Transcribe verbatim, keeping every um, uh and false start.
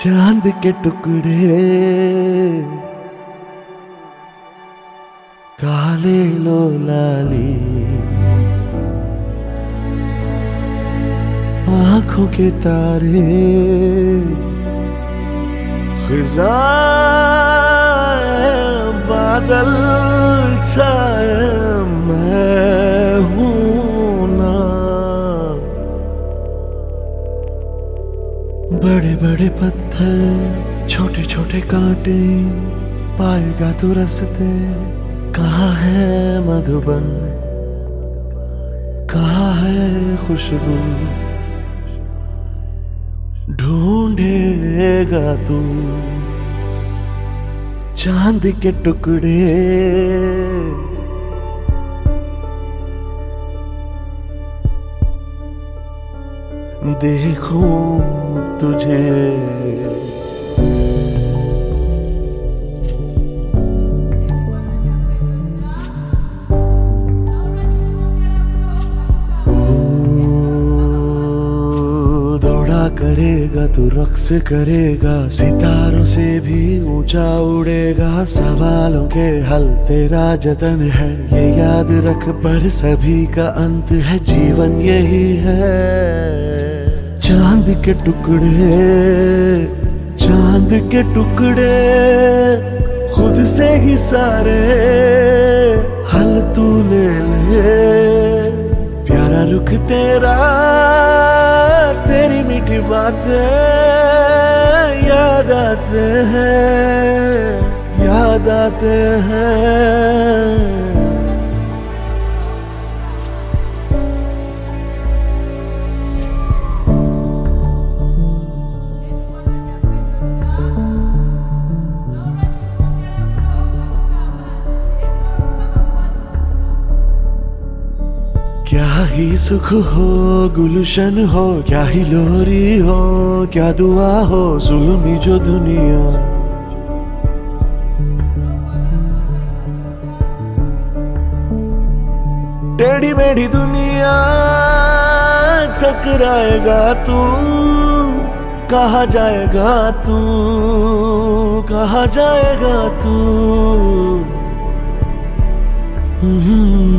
चांद के टुकड़े काले लो लाली आंखों के तारे खिज़ा बादल छाए मैं हूं ना। बड़े बड़े पत्थर छोटे छोटे कांटे पाएगा तो रास्ते। कहाँ है मधुबन कहाँ है खुशबू ढूंढेगा तू चांद के टुकड़े। देखूं तुझे करेगा तू रक्स करेगा सितारों से भी ऊंचा उड़ेगा। सवालों के हल तेरा जतन है ये याद रख पर सभी का अंत है जीवन यही है। चांद के टुकड़े चांद के टुकड़े खुद से ही सारे हल तू ले ले। प्यारा रुख तेरा तेरी मीठी बातें याद आते हैं याद आते हैं। क्या ही सुख हो गुलशन हो क्या ही लोरी हो क्या दुआ हो जुल्मी जो दुनिया। टेढ़ी मेढ़ी दुनिया चकराएगा तू कहाँ जाएगा तू कहाँ जाएगा तू।